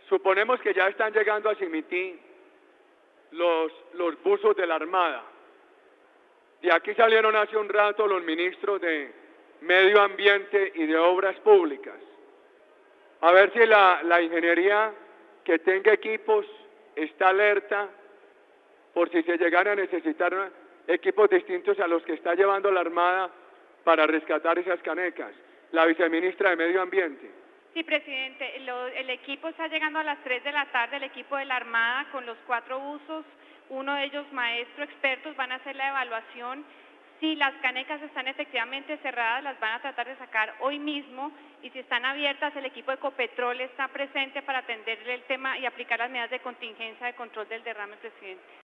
Suponemos que ya están llegando a Simití los buzos de la Armada. De aquí salieron hace un rato los ministros de Medio Ambiente y de Obras Públicas. A ver si la ingeniería que tenga equipos está alerta por si se llegan a necesitar equipos distintos a los que está llevando la Armada para rescatar esas canecas. La viceministra de Medio Ambiente. Sí, presidente, el equipo está llegando a las 3 de la tarde, el equipo de la Armada con los 4 buzos, uno de ellos maestro, expertos, van a hacer la evaluación. Si las canecas están efectivamente cerradas, las van a tratar de sacar hoy mismo, y si están abiertas, el equipo de Ecopetrol está presente para atenderle el tema y aplicar las medidas de contingencia de control del derrame, presidente.